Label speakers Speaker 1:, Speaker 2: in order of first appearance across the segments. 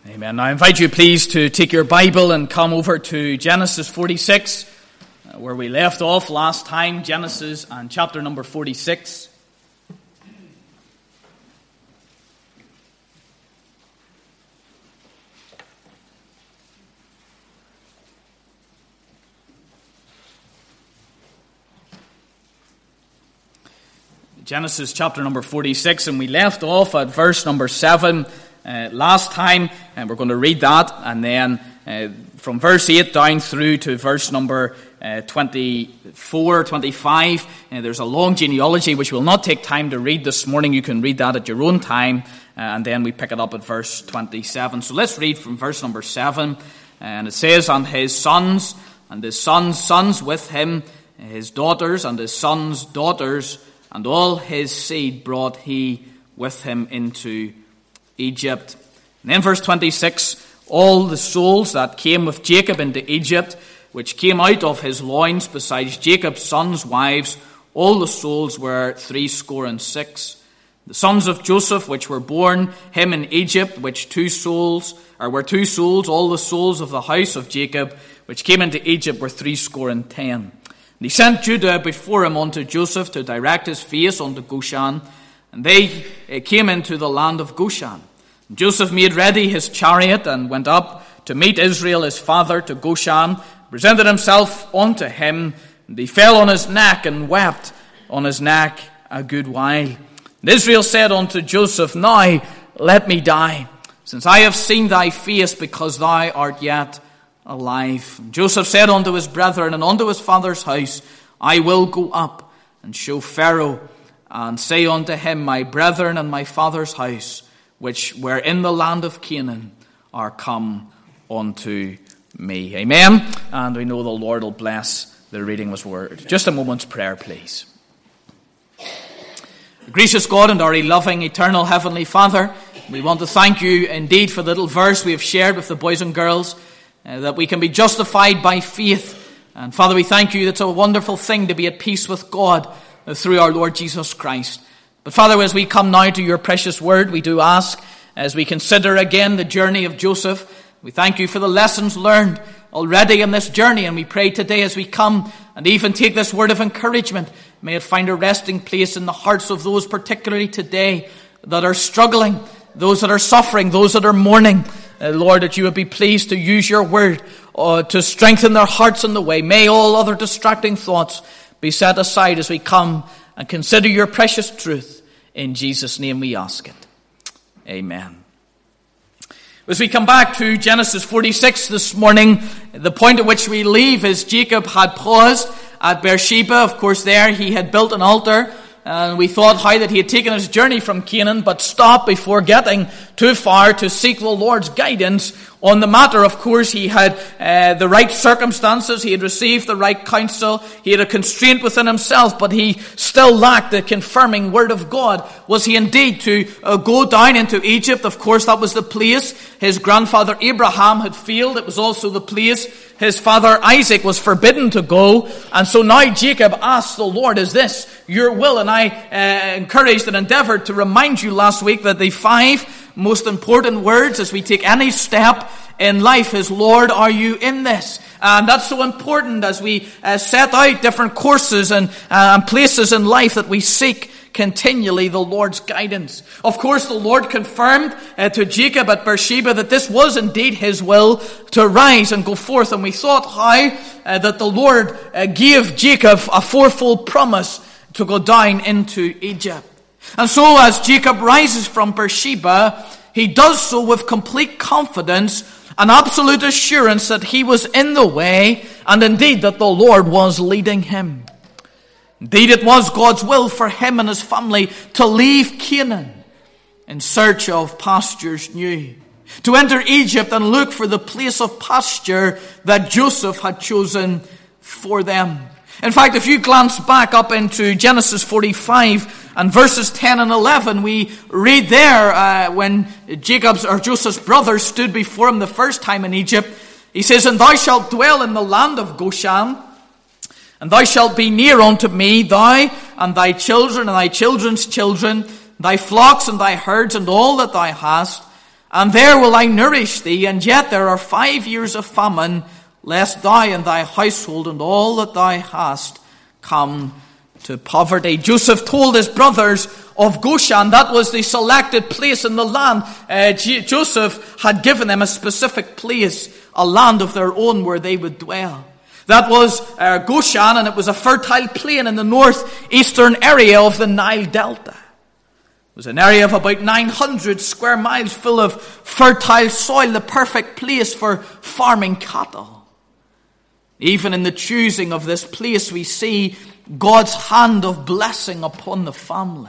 Speaker 1: Amen. Now I invite you please to take your Bible and come over to Genesis 46, where we left off last time, Genesis and chapter number 46. Genesis chapter number 46, and we left off at verse number 7 last time, and we're going to read that, and then from verse 8 down through to verse number 24, 25, there's a long genealogy which will not take time to read this morning. You can read that at your own time, and then we pick it up at verse 27. So let's read from verse number 7, and it says, "And his sons, and his sons' sons with him, his daughters, and his sons' daughters, and all his seed brought he with him into Egypt." And then verse 26, "All the souls that came with Jacob into Egypt, which came out of his loins, besides Jacob's sons' wives, all the souls were 66. The sons of Joseph, which were born him in Egypt, which were 2 souls, all the souls of the house of Jacob, which came into Egypt, were 70. And he sent Judah before him unto Joseph to direct his face unto Goshen. And they came into the land of Goshen. And Joseph made ready his chariot and went up to meet Israel his father to Goshen, presented himself unto him, and he fell on his neck and wept on his neck a good while. And Israel said unto Joseph, Now let me die, since I have seen thy face, because thou art yet alive. And Joseph said unto his brethren and unto his father's house, I will go up and show Pharaoh, and say unto him, My brethren and my father's house, which were in the land of Canaan, are come unto me." Amen. And we know the Lord will bless the reading of his word. Just a moment's prayer, please. Gracious God and our loving, eternal Heavenly Father, we want to thank you indeed for the little verse we have shared with the boys and girls, that we can be justified by faith. And Father, we thank you. It's a wonderful thing to be at peace with God through our Lord Jesus Christ. But Father, as we come now to your precious word, we do ask, as we consider again the journey of Joseph, we thank you for the lessons learned already in this journey. And we pray today as we come and even take this word of encouragement, may it find a resting place in the hearts of those particularly today that are struggling, those that are suffering, those that are mourning. Lord, that you would be pleased to use your word to strengthen their hearts in the way. May all other distracting thoughts be set aside as we come and consider your precious truth. In Jesus' name we ask it. Amen. As we come back to Genesis 46 this morning, the point at which we leave is Jacob had paused at Beersheba. Of course, there he had built an altar. And we thought how that he had taken his journey from Canaan, but stopped before getting too far to seek the Lord's guidance on the matter. Of course, he had the right circumstances. He had received the right counsel. He had a constraint within himself, but he still lacked the confirming word of God. Was he indeed to go down into Egypt? Of course, that was the place his grandfather Abraham had failed. It was also the place his father Isaac was forbidden to go. And so now Jacob asked the Lord, is this your will? And I encouraged and endeavored to remind you last week that the 5 most important words as we take any step in life is, Lord, are you in this? And that's so important as we set out different courses and places in life, that we seek continually the Lord's guidance. Of course, the Lord confirmed to Jacob at Beersheba that this was indeed his will to rise and go forth. And we thought how that the Lord gave Jacob a 4-fold promise to go down into Egypt. And so as Jacob rises from Beersheba, he does so with complete confidence and absolute assurance that he was in the way, and indeed that the Lord was leading him. Indeed, it was God's will for him and his family to leave Canaan in search of pastures new, to enter Egypt and look for the place of pasture that Joseph had chosen for them. In fact, if you glance back up into Genesis 45 and verses 10 and 11, we read there when Joseph's brothers stood before him the first time in Egypt, he says, And thou shalt dwell in the land of Goshen, and thou shalt be near unto me, thou and thy children and thy children's children, thy flocks and thy herds and all that thou hast, and there will I nourish thee, and yet there are 5 years of famine, lest thou and thy household and all that thou hast come to poverty. Joseph told his brothers of Goshen. That was the selected place in the land. Joseph had given them a specific place, a land of their own where they would dwell. That was Goshen, and it was a fertile plain in the northeastern area of the Nile Delta. It was an area of about 900 square miles full of fertile soil, the perfect place for farming cattle. Even in the choosing of this place, we see God's hand of blessing upon the family.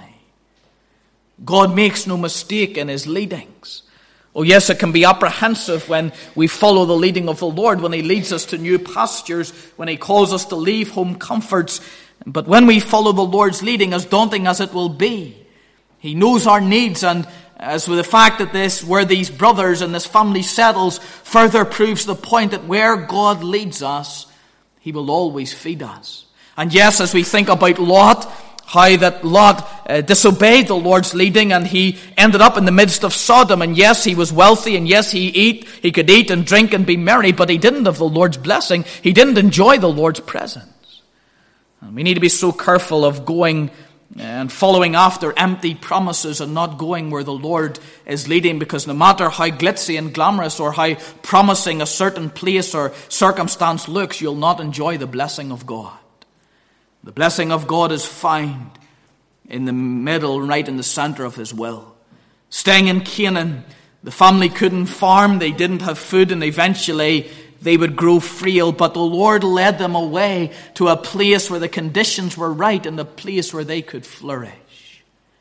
Speaker 1: God makes no mistake in his leadings. Oh yes, it can be apprehensive when we follow the leading of the Lord, when he leads us to new pastures, when he calls us to leave home comforts. But when we follow the Lord's leading, as daunting as it will be, he knows our needs, and as with the fact that where these brothers and this family settles further proves the point that where God leads us, he will always feed us. And yes, as we think about Lot, how that Lot disobeyed the Lord's leading, and he ended up in the midst of Sodom. And yes, he was wealthy, and yes, he could eat and drink and be merry, but he didn't have the Lord's blessing. He didn't enjoy the Lord's presence. And we need to be so careful of going and following after empty promises and not going where the Lord is leading, because no matter how glitzy and glamorous or how promising a certain place or circumstance looks, you'll not enjoy the blessing of God. The blessing of God is found in the middle, right in the center of his will. Staying in Canaan, the family couldn't farm, they didn't have food, and eventually they would grow frail, but the Lord led them away to a place where the conditions were right and a place where they could flourish.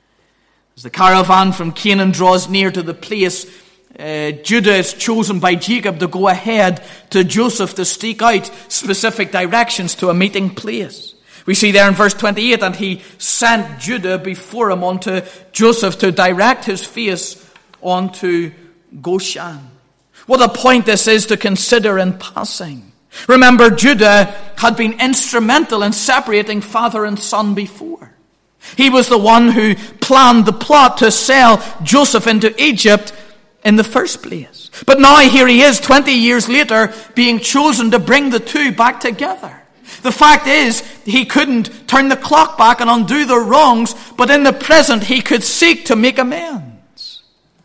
Speaker 1: As the caravan from Canaan draws near to the place, Judah is chosen by Jacob to go ahead to Joseph to stake out specific directions to a meeting place. We see there in verse 28, and he sent Judah before him unto Joseph to direct his face unto Goshen. What a point this is to consider in passing. Remember, Judah had been instrumental in separating father and son before. He was the one who planned the plot to sell Joseph into Egypt in the first place. But now here he is, 20 years later, being chosen to bring the two back together. The fact is, he couldn't turn the clock back and undo the wrongs, but in the present he could seek to make amends.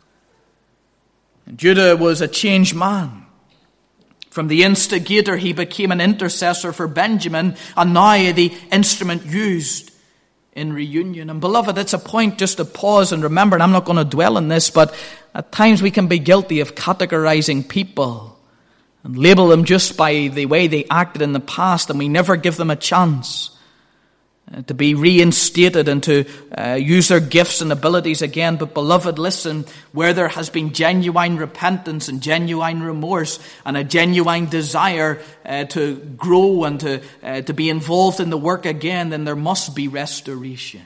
Speaker 1: And Judah was a changed man. From the instigator, he became an intercessor for Benjamin, and now the instrument used in reunion. And beloved, it's a point just to pause and remember, and I'm not going to dwell on this, but at times we can be guilty of categorizing people and label them just by the way they acted in the past, and we never give them a chance to be reinstated and to use their gifts and abilities again. But beloved, listen, where there has been genuine repentance and genuine remorse and a genuine desire to grow and to be involved in the work again, then there must be restoration.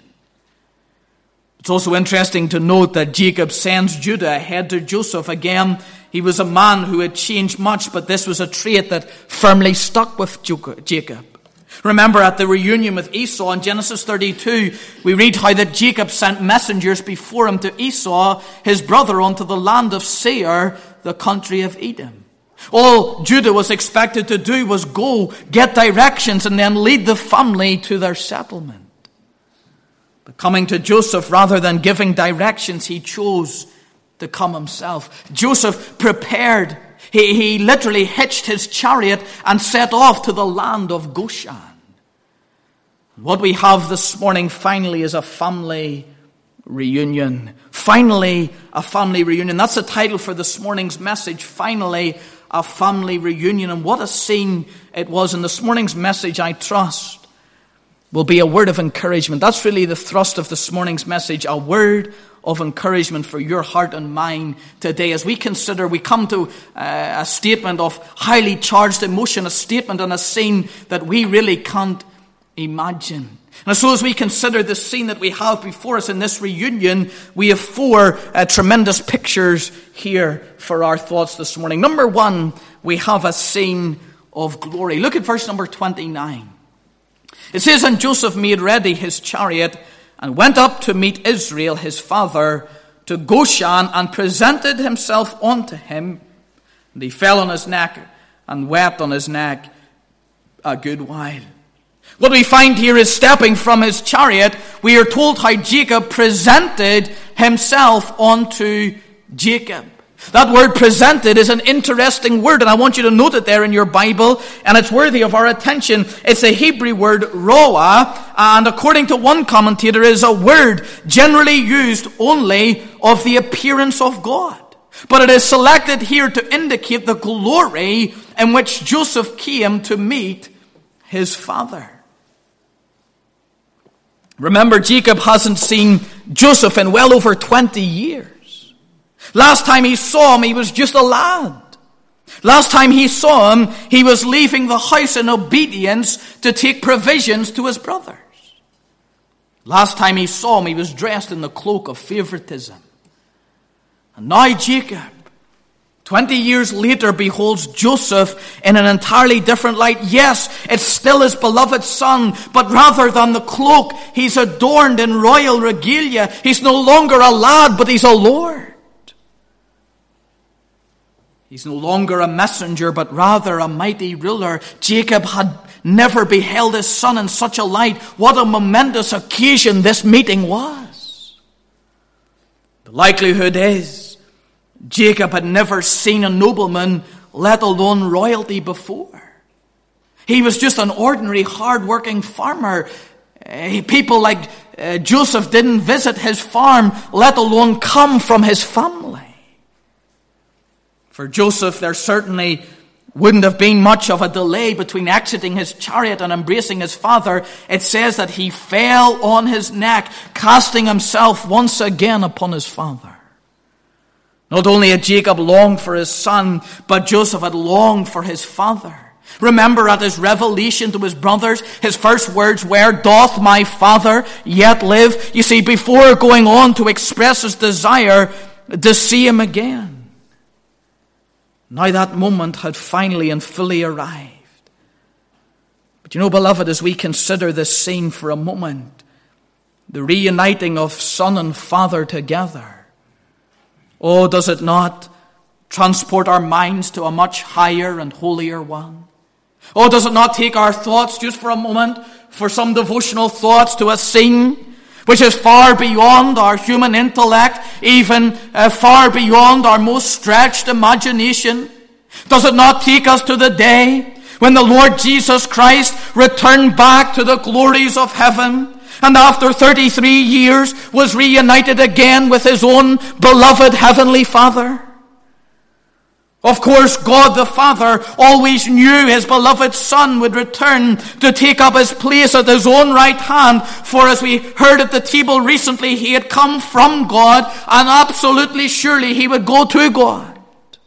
Speaker 1: It's also interesting to note that Jacob sends Judah ahead to Joseph. Again, he was a man who had changed much, but this was a trait that firmly stuck with Jacob. Remember at the reunion with Esau in Genesis 32, we read how that Jacob sent messengers before him to Esau, his brother, unto the land of Seir, the country of Edom. All Judah was expected to do was go, get directions, and then lead the family to their settlement. But coming to Joseph, rather than giving directions, he chose to come himself. Joseph prepared. He literally hitched his chariot and set off to the land of Goshen. What we have this morning finally is a family reunion. Finally, a family reunion. That's the title for this morning's message. Finally, a family reunion. And what a scene it was. And this morning's message, I trust, will be a word of encouragement. That's really the thrust of this morning's message, a word of encouragement for your heart and mind today. As we consider, we come to a statement of highly charged emotion, a statement and a scene that we really can't imagine. And so as we consider the scene that we have before us in this reunion, we have four tremendous pictures here for our thoughts this morning. Number one, we have a scene of glory. Look at verse number 29. It says, and Joseph made ready his chariot and went up to meet Israel his father to Goshen, and presented himself unto him. And he fell on his neck and wept on his neck a good while. What we find here is, stepping from his chariot, we are told how Jacob presented himself unto Jacob. That word presented is an interesting word, and I want you to note it there in your Bible, and it's worthy of our attention. It's a Hebrew word, roah, and according to one commentator, is a word generally used only of the appearance of God. But it is selected here to indicate the glory in which Joseph came to meet his father. Remember, Jacob hasn't seen Joseph in well over 20 years. Last time he saw him, he was just a lad. Last time he saw him, he was leaving the house in obedience to take provisions to his brothers. Last time he saw him, he was dressed in the cloak of favoritism. And now Jacob, 20 years later, beholds Joseph in an entirely different light. Yes, it's still his beloved son, but rather than the cloak, he's adorned in royal regalia. He's no longer a lad, but he's a lord. He's no longer a messenger, but rather a mighty ruler. Jacob had never beheld his son in such a light. What a momentous occasion this meeting was. The likelihood is, Jacob had never seen a nobleman, let alone royalty, before. He was just an ordinary, hard-working farmer. People like Joseph didn't visit his farm, let alone come from his family. For Joseph, there certainly wouldn't have been much of a delay between exiting his chariot and embracing his father. It says that he fell on his neck, casting himself once again upon his father. Not only had Jacob longed for his son, but Joseph had longed for his father. Remember, at his revelation to his brothers, his first words were, "Doth my father yet live?" You see, before going on to express his desire to see him again. Now that moment had finally and fully arrived. But you know, beloved, as we consider this scene for a moment, the reuniting of son and father together, oh, does it not transport our minds to a much higher and holier one? Oh, does it not take our thoughts just for a moment, for some devotional thoughts, to a scene which is far beyond our human intellect, even far beyond our most stretched imagination? Does it not take us to the day when the Lord Jesus Christ returned back to the glories of heaven, and after 33 years was reunited again with his own beloved heavenly Father? Of course, God the Father always knew his beloved Son would return to take up his place at his own right hand. For as we heard at the table recently, he had come from God, and absolutely surely he would go to God.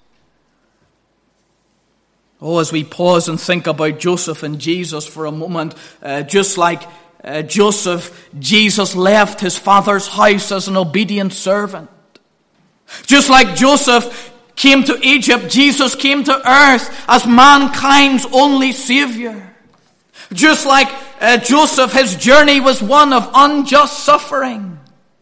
Speaker 1: Oh, as we pause and think about Joseph and Jesus for a moment, just like Joseph, Jesus left his father's house as an obedient servant. Just like Joseph came to Egypt, Jesus came to earth as mankind's only Savior. Just like Joseph, his journey was one of unjust suffering.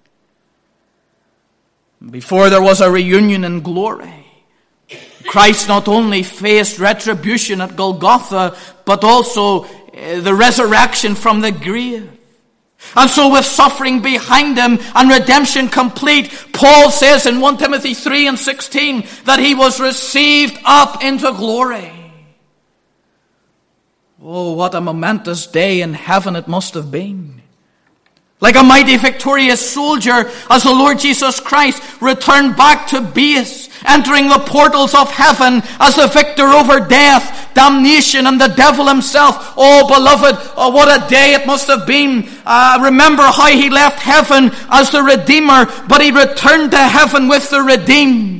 Speaker 1: Before there was a reunion in glory, Christ not only faced retribution at Golgotha, but also the resurrection from the grave. And so, with suffering behind him and redemption complete, Paul says in 1 Timothy 3:16 that he was received up into glory. Oh, what a momentous day in heaven it must have been. Like a mighty victorious soldier, as the Lord Jesus Christ returned back to base, entering the portals of heaven as the victor over death, damnation, and the devil himself. Oh, beloved, oh, what a day it must have been. Remember how he left heaven as the Redeemer, but he returned to heaven with the redeemed.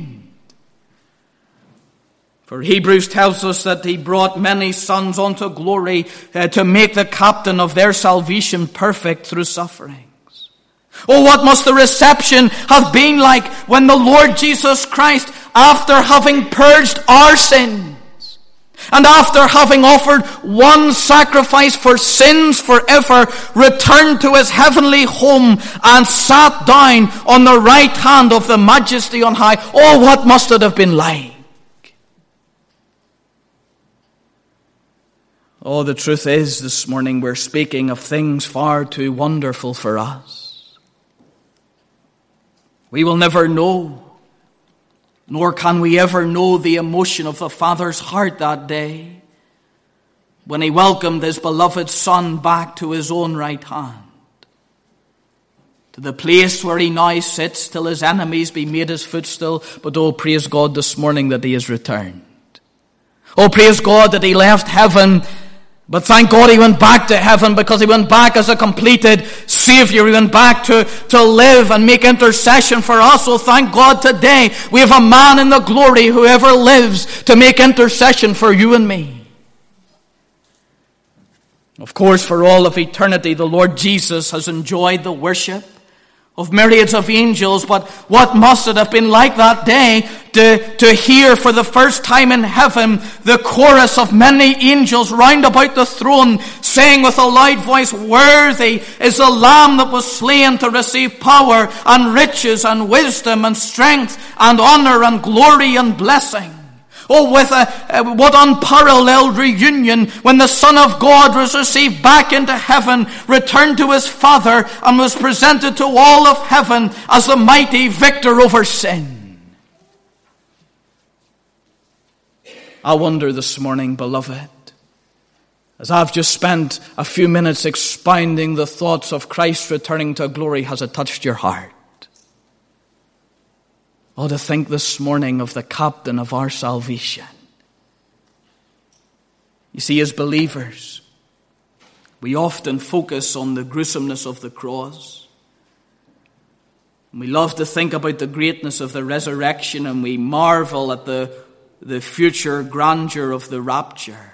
Speaker 1: For Hebrews tells us that he brought many sons unto glory to make the captain of their salvation perfect through sufferings. Oh, what must the reception have been like when the Lord Jesus Christ, after having purged our sins, And after having offered one sacrifice for sins forever, returned to his heavenly home and sat down on the right hand of the Majesty on high. Oh, what must it have been like? Oh, the truth is, this morning we're speaking of things far too wonderful for us. We will never know, nor can we ever know, the emotion of the Father's heart that day when he welcomed his beloved Son back to his own right hand, to the place where he now sits till his enemies be made his footstool. But oh, praise God this morning that he has returned. Oh, praise God that he left heaven. But thank God he went back to heaven, because he went back as a completed Savior. He went back to live and make intercession for us. So thank God today we have a man in the glory who ever lives to make intercession for you and me. Of course, for all of eternity, the Lord Jesus has enjoyed the worship of myriads of angels. But what must it have been like that day to hear for the first time in heaven the chorus of many angels round about the throne, saying with a loud voice, "Worthy is the Lamb that was slain to receive power and riches and wisdom and strength and honor and glory and blessing." Oh, what unparalleled reunion when the Son of God was received back into heaven, returned to his Father, and was presented to all of heaven as the mighty victor over sin. I wonder this morning, beloved, as I've just spent a few minutes expounding the thoughts of Christ returning to glory, has it touched your heart? Oh, to think this morning of the captain of our salvation. You see, as believers, we often focus on the gruesomeness of the cross. We love to think about the greatness of the resurrection, and we marvel at the future grandeur of the rapture.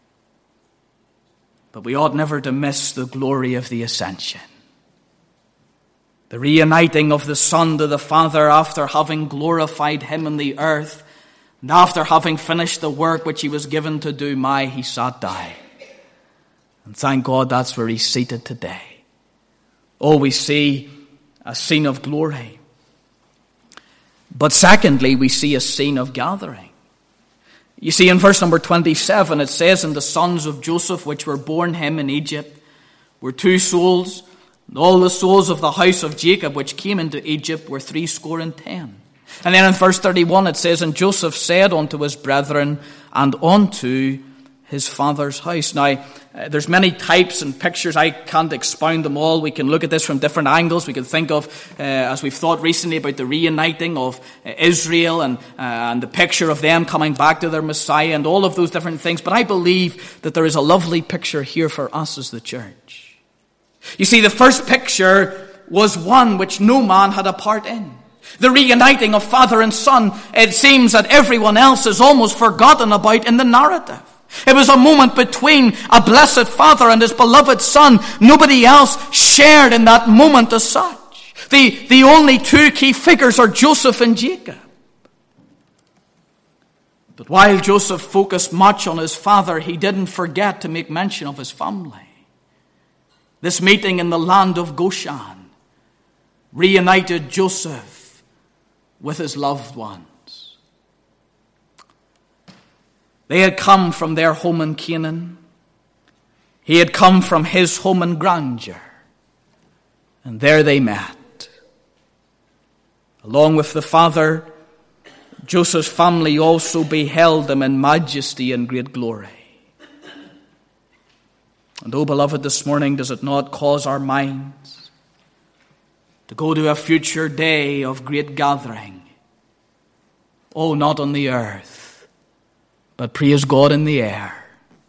Speaker 1: But we ought never to miss the glory of the ascension. The reuniting of the Son to the Father after having glorified him in the earth, and after having finished the work which he was given to do, he sat down. And thank God that's where he's seated today. Oh, we see a scene of glory. But secondly, we see a scene of gathering. You see, in verse number 27, it says, "And the sons of Joseph, which were born him in Egypt, were 2 souls. And all the souls of the house of Jacob which came into Egypt were 70. And then in verse 31 it says, "And Joseph said unto his brethren and unto his father's house." Now, there's many types and pictures. I can't expound them all. We can look at this from different angles. We can think of, as we've thought recently about the reuniting of Israel and the picture of them coming back to their Messiah and all of those different things. But I believe that there is a lovely picture here for us as the church. You see, the first picture was one which no man had a part in. The reuniting of Father and Son. It seems that everyone else is almost forgotten about in the narrative. It was a moment between a blessed Father and his beloved Son. Nobody else shared in that moment as such. The only 2 key figures are Joseph and Jacob. But while Joseph focused much on his father, he didn't forget to make mention of his family. This meeting in the land of Goshen reunited Joseph with his loved ones. They had come from their home in Canaan. He had come from his home in grandeur. And there they met. Along with the father, Joseph's family also beheld him in majesty and great glory. And oh, beloved, this morning, does it not cause our minds to go to a future day of great gathering? Oh, not on the earth, but praise God in the air.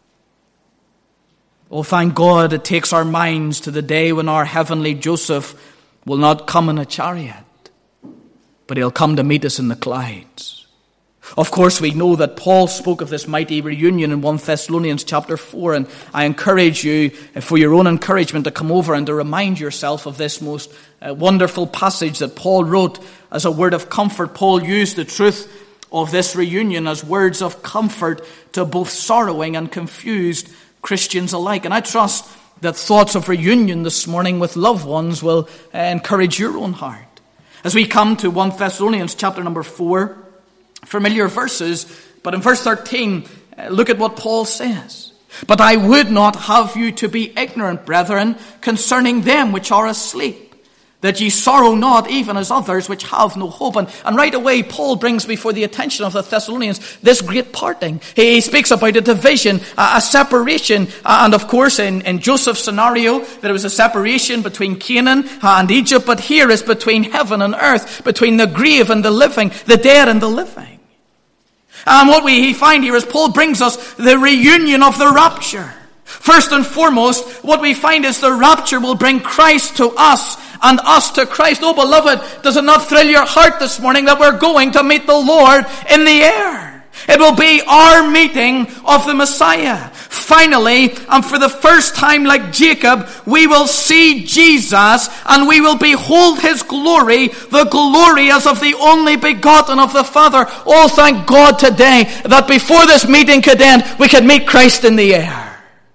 Speaker 1: Oh, thank God it takes our minds to the day when our heavenly Joseph will not come in a chariot, but he'll come to meet us in the clouds. Of course, we know that Paul spoke of this mighty reunion in 1 Thessalonians chapter 4, and I encourage you, for your own encouragement, to come over and to remind yourself of this most wonderful passage that Paul wrote as a word of comfort. Paul used the truth of this reunion as words of comfort to both sorrowing and confused Christians alike. And I trust that thoughts of reunion this morning with loved ones will encourage your own heart. As we come to 1 Thessalonians chapter number 4, familiar verses, but in verse 13, look at what Paul says. But I would not have you to be ignorant, brethren, concerning them which are asleep, that ye sorrow not, even as others which have no hope. And right away, Paul brings before the attention of the Thessalonians this great parting. He speaks about a division, a separation. And of course, in Joseph's scenario, there was a separation between Canaan and Egypt. But here is between heaven and earth, between the grave and the living, the dead and the living. And what we find here is Paul brings us the reunion of the rapture. First and foremost, what we find is the rapture will bring Christ to us and us to Christ. Oh, beloved, does it not thrill your heart this morning that we're going to meet the Lord in the air? It will be our meeting of the Messiah. Finally, and for the first time like Jacob, we will see Jesus and we will behold his glory, the glory as of the only begotten of the Father. Oh, thank God today that before this meeting could end, we could meet Christ in the air.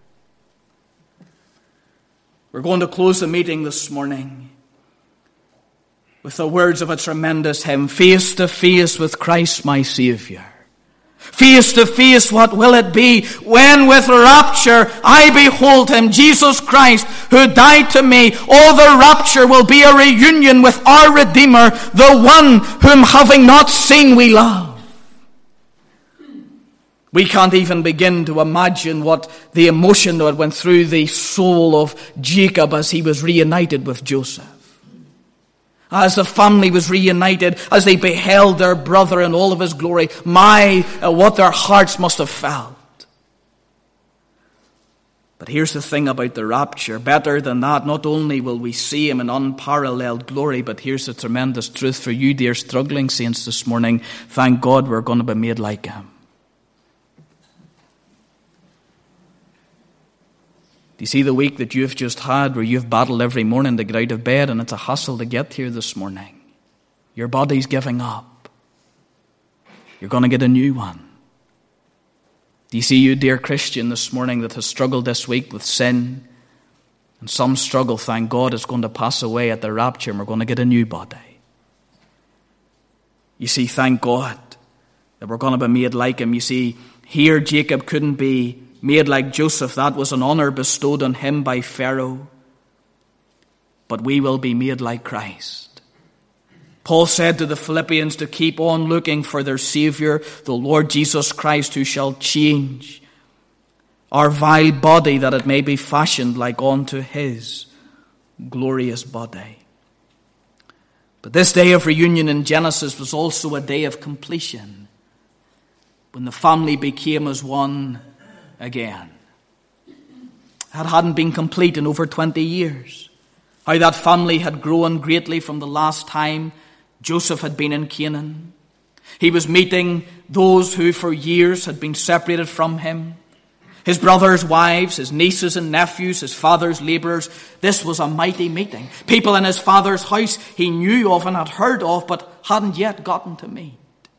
Speaker 1: We're going to close the meeting this morning with the words of a tremendous hymn, face to face with Christ my Savior. Face to face, what will it be when with rapture I behold him, Jesus Christ, who died to me. Oh, the rapture will be a reunion with our Redeemer, the one whom having not seen we love. We can't even begin to imagine what the emotion that went through the soul of Jacob as he was reunited with Joseph. As the family was reunited, as they beheld their brother in all of his glory, what their hearts must have felt. But here's the thing about the rapture. Better than that, not only will we see him in unparalleled glory, but here's the tremendous truth for you, dear struggling saints, this morning. Thank God we're going to be made like him. Do you see the week that you've just had where you've battled every morning to get out of bed and it's a hassle to get here this morning? Your body's giving up. You're going to get a new one. Do you see you, dear Christian, this morning that has struggled this week with sin? And some struggle, thank God, is going to pass away at the rapture and we're going to get a new body. You see, thank God that we're going to be made like him. You see, here Jacob couldn't be made like Joseph. That was an honor bestowed on him by Pharaoh. But we will be made like Christ. Paul said to the Philippians to keep on looking for their Savior, the Lord Jesus Christ, who shall change our vile body that it may be fashioned like unto his glorious body. But this day of reunion in Genesis was also a day of completion, when the family became as one again. That hadn't been complete in over 20 years. How that family had grown greatly from the last time Joseph had been in Canaan. He was meeting those who for years had been separated from him. His brothers' wives, his nieces and nephews, his father's laborers. This was a mighty meeting. People in his father's house he knew of and had heard of, but hadn't yet gotten to meet.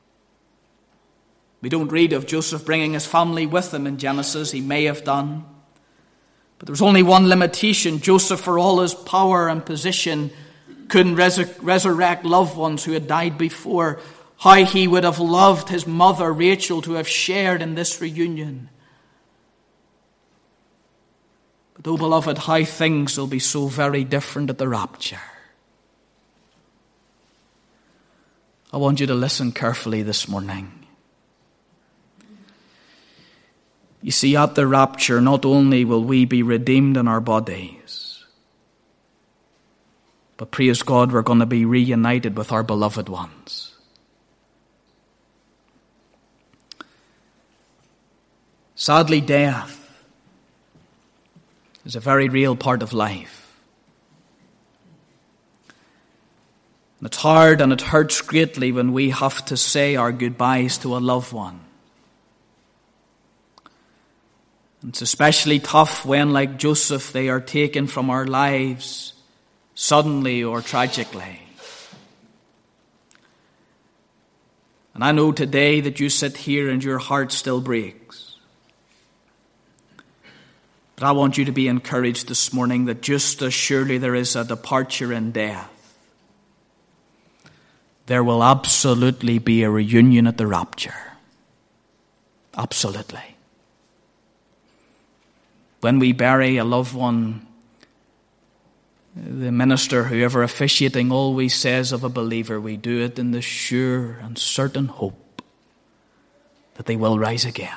Speaker 1: We don't read of Joseph bringing his family with him in Genesis. He may have done. But there was only one limitation. Joseph, for all his power and position, couldn't resurrect loved ones who had died before. How he would have loved his mother, Rachel, to have shared in this reunion. But, oh beloved, how things will be so very different at the rapture. I want you to listen carefully this morning. You see, at the rapture, not only will we be redeemed in our bodies, but praise God, we're going to be reunited with our beloved ones. Sadly, death is a very real part of life. And it's hard and it hurts greatly when we have to say our goodbyes to a loved one. It's especially tough when, like Joseph, they are taken from our lives suddenly or tragically. And I know today that you sit here and your heart still breaks. But I want you to be encouraged this morning that just as surely there is a departure in death, there will absolutely be a reunion at the rapture. Absolutely. When we bury a loved one, the minister, whoever officiating, always says of a believer, we do it in the sure and certain hope that they will rise again.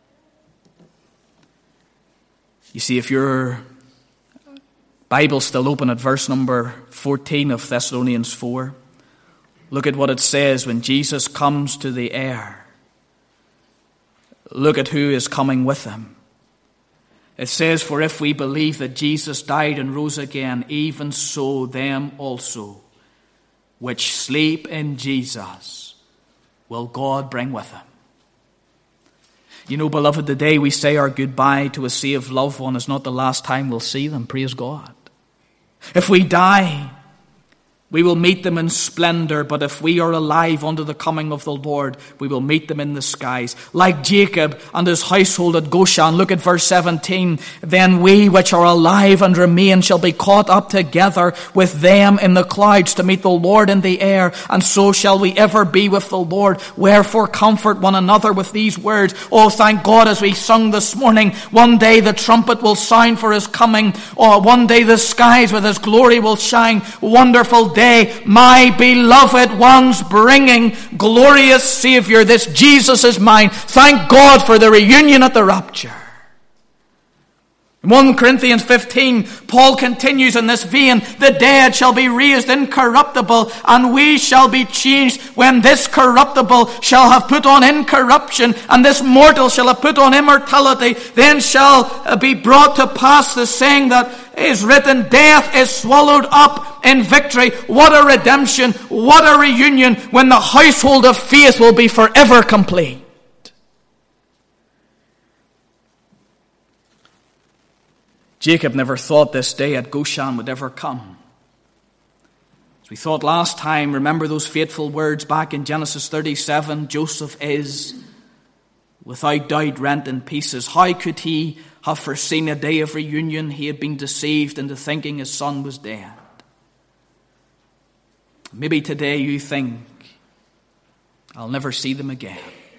Speaker 1: You see, if your Bible's still open at verse number 14 of Thessalonians 4, look at what it says when Jesus comes to the air. Look at who is coming with him. It says, for if we believe that Jesus died and rose again, even so them also which sleep in Jesus will God bring with him. You know, beloved, the day we say our goodbye to a saved loved one is not the last time we'll see them. Praise God. If we die, we will meet them in splendor, but if we are alive unto the coming of the Lord, we will meet them in the skies. Like Jacob and his household at Goshen, look at verse 17. Then we which are alive and remain shall be caught up together with them in the clouds to meet the Lord in the air, and so shall we ever be with the Lord. Wherefore comfort one another with these words. Oh, thank God, as we sung this morning, one day the trumpet will sound for his coming. Oh, one day the skies with his glory will shine. Wonderful day. My beloved ones bringing glorious Savior. This Jesus is mine. Thank God for the reunion at the rapture. In 1 Corinthians 15, Paul continues in this vein, the dead shall be raised incorruptible, and we shall be changed when this corruptible shall have put on incorruption, and this mortal shall have put on immortality. Then shall be brought to pass the saying that is written, death is swallowed up in victory. What a redemption, what a reunion, when the household of faith will be forever complete. Jacob never thought this day at Goshen would ever come. As we thought last time, remember those fateful words back in Genesis 37, Joseph is without doubt rent in pieces. How could he have foreseen a day of reunion? He had been deceived into thinking his son was dead. Maybe today you think, I'll never see them again.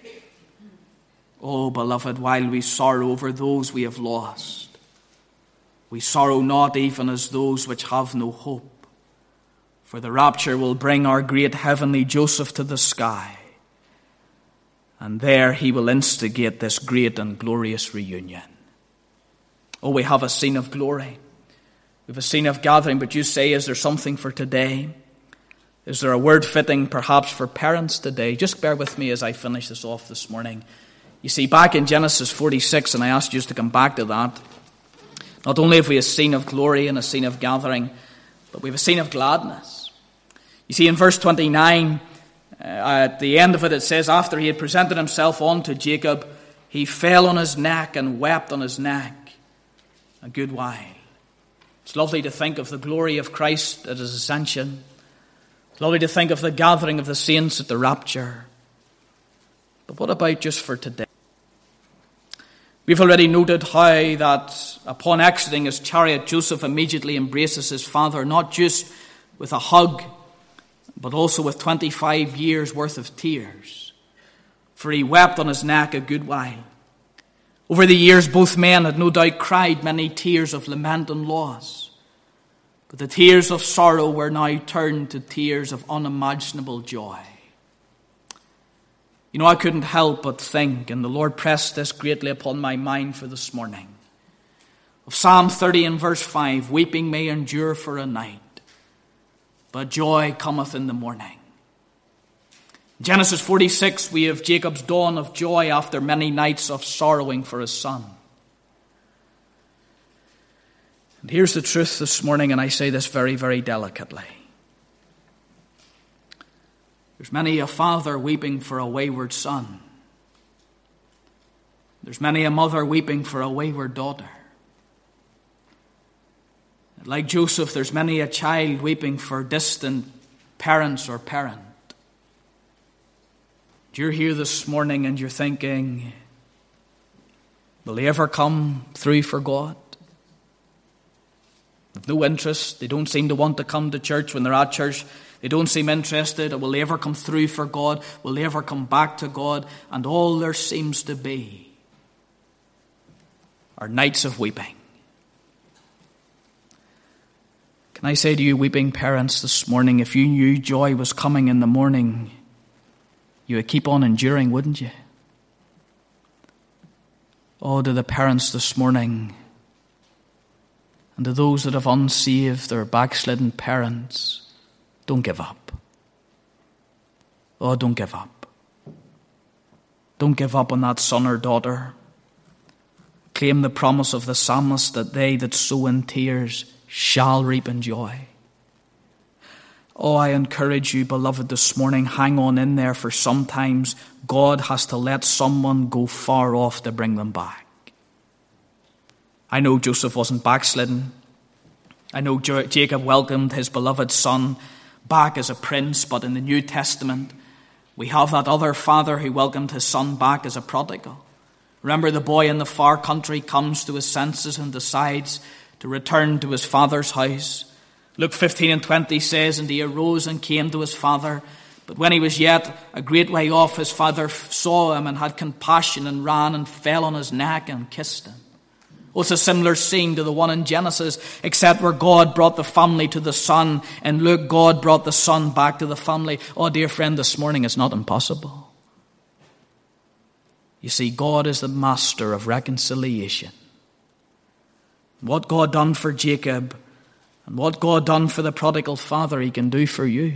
Speaker 1: Oh, beloved, while we sorrow over those we have lost, we sorrow not even as those which have no hope. For the rapture will bring our great heavenly Joseph to the sky, and there he will instigate this great and glorious reunion. Oh, we have a scene of glory. We have a scene of gathering, but you say, is there something for today? Is there a word fitting perhaps for parents today? Just bear with me as I finish this off this morning. You see, back in Genesis 46, and I asked you to come back to that, not only have we a scene of glory and a scene of gathering, but we have a scene of gladness. You see, in verse 29, at the end of it, it says, after he had presented himself unto Jacob, he fell on his neck and wept on his neck a good while. It's lovely to think of the glory of Christ at his ascension. It's lovely to think of the gathering of the saints at the rapture. But what about just for today? We've already noted how that upon exiting his chariot, Joseph immediately embraces his father, not just with a hug, but also with 25 years worth of tears. For he wept on his neck a good while. Over the years, both men had no doubt cried many tears of lament and loss. But the tears of sorrow were now turned to tears of unimaginable joy. You know, I couldn't help but think, and the Lord pressed this greatly upon my mind for this morning, of Psalm 30 and verse 5, weeping may endure for a night, but joy cometh in the morning. Genesis 46, we have Jacob's dawn of joy after many nights of sorrowing for his son. And here's the truth this morning, and I say this very, very delicately. There's many a father weeping for a wayward son. There's many a mother weeping for a wayward daughter. Like Joseph, there's many a child weeping for distant parents or parent. You're here this morning and you're thinking, will they ever come through for God? They've no interest. They don't seem to want to come to church. When they're at church, they don't seem interested. Will they ever come through for God? Will they ever come back to God? And all there seems to be are nights of weeping. Can I say to you, weeping parents, this morning, if you knew joy was coming in the morning, you would keep on enduring, wouldn't you? Oh, to the parents this morning, and to those that have unsaved or backslidden parents, don't give up. Oh, don't give up. Don't give up on that son or daughter. Claim the promise of the psalmist that they that sow in tears shall reap in joy. Oh, I encourage you, beloved, this morning, hang on in there, for sometimes God has to let someone go far off to bring them back. I know Joseph wasn't backslidden. I know Jacob welcomed his beloved son back as a prince, but in the New Testament, we have that other father who welcomed his son back as a prodigal. Remember, the boy in the far country comes to his senses and decides to return to his father's house. Luke 15:20 says, and he arose and came to his father. But when he was yet a great way off, his father saw him and had compassion and ran and fell on his neck and kissed him. Oh, it's a similar scene to the one in Genesis, except where God brought the family to the son, and Luke, God brought the son back to the family. Oh, dear friend, this morning it's not impossible. You see, God is the master of reconciliation. What God done for Jacob and what God done for the prodigal father, he can do for you.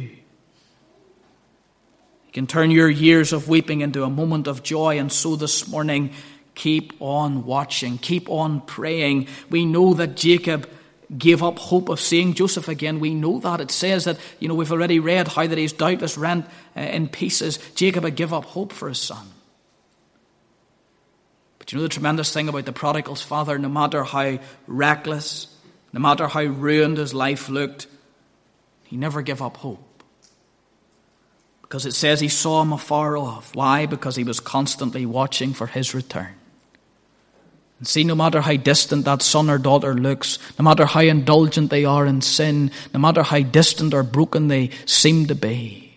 Speaker 1: He can turn your years of weeping into a moment of joy. And so this morning, keep on watching, keep on praying. We know that Jacob gave up hope of seeing Joseph again. We know that. It says that, we've already read how that he's doubtless rent in pieces. Jacob had given up hope for his son. But the tremendous thing about the prodigal's father, no matter how reckless, no matter how ruined his life looked, he never gave up hope. Because it says he saw him afar off. Why? Because he was constantly watching for his return. And see, no matter how distant that son or daughter looks, no matter how indulgent they are in sin, no matter how distant or broken they seem to be,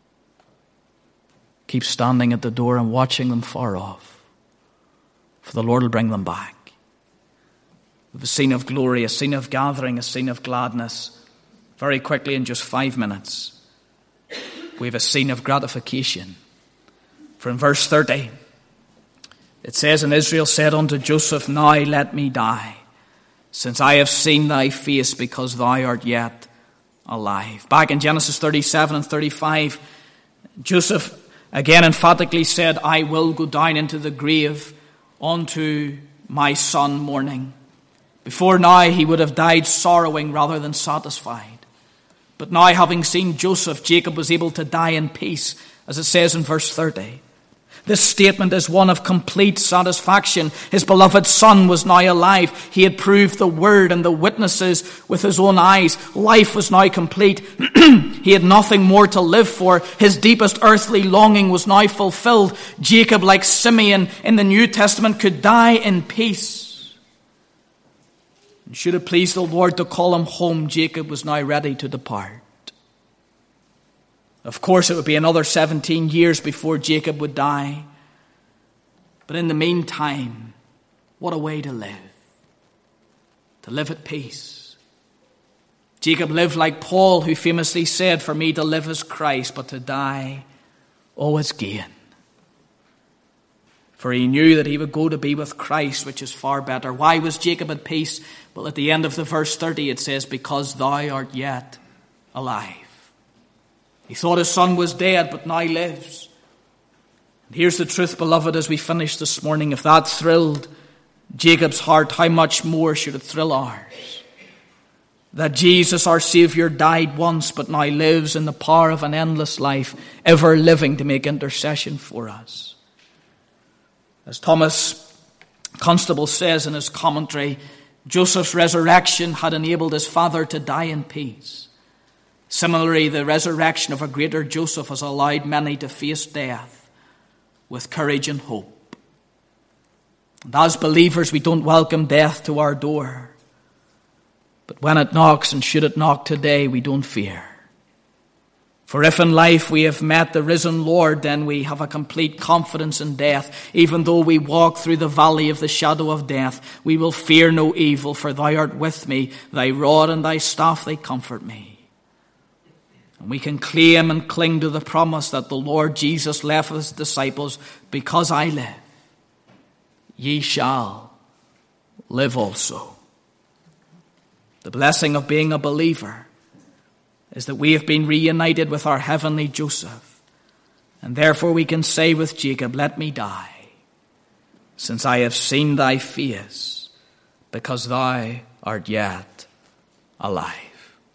Speaker 1: keep standing at the door and watching them far off. For the Lord will bring them back. With a scene of glory, a scene of gathering, a scene of gladness. Very quickly, in just 5 minutes, we have a scene of gratification. For in verse 30, it says, and Israel said unto Joseph, now let me die, since I have seen thy face, because thou art yet alive. Back in Genesis 37 and 35, Joseph again emphatically said, I will go down into the grave unto my son mourning. Before now he would have died sorrowing rather than satisfied. But now, having seen Joseph, Jacob was able to die in peace, as it says in verse 30. This statement is one of complete satisfaction. His beloved son was now alive. He had proved the word and the witnesses with his own eyes. Life was now complete. He had nothing more to live for. His deepest earthly longing was now fulfilled. Jacob, like Simeon in the New Testament, could die in peace. And should it please the Lord to call him home, Jacob was now ready to depart. Of course, it would be another 17 years before Jacob would die. But in the meantime, what a way to live. To live at peace. Jacob lived like Paul, who famously said, for me to live is Christ, but to die, oh, is gain. For he knew that he would go to be with Christ, which is far better. Why was Jacob at peace? Well, at the end of the verse 30, it says, because thou art yet alive. He thought his son was dead, but now lives. And here's the truth, beloved, as we finish this morning. If that thrilled Jacob's heart, how much more should it thrill ours? That Jesus, our Savior, died once, but now lives in the power of an endless life, ever living to make intercession for us. As Thomas Constable says in his commentary, Joseph's resurrection had enabled his father to die in peace. Similarly, the resurrection of a greater Joseph has allowed many to face death with courage and hope. And as believers, we don't welcome death to our door. But when it knocks, and should it knock today, we don't fear. For if in life we have met the risen Lord, then we have a complete confidence in death. Even though we walk through the valley of the shadow of death, we will fear no evil, for thou art with me. Thy rod and thy staff, they comfort me. And we can claim and cling to the promise that the Lord Jesus left with his disciples, because I live, ye shall live also. The blessing of being a believer is that we have been reunited with our heavenly Joseph. And therefore we can say with Jacob, let me die, since I have seen thy face, because thou art yet alive.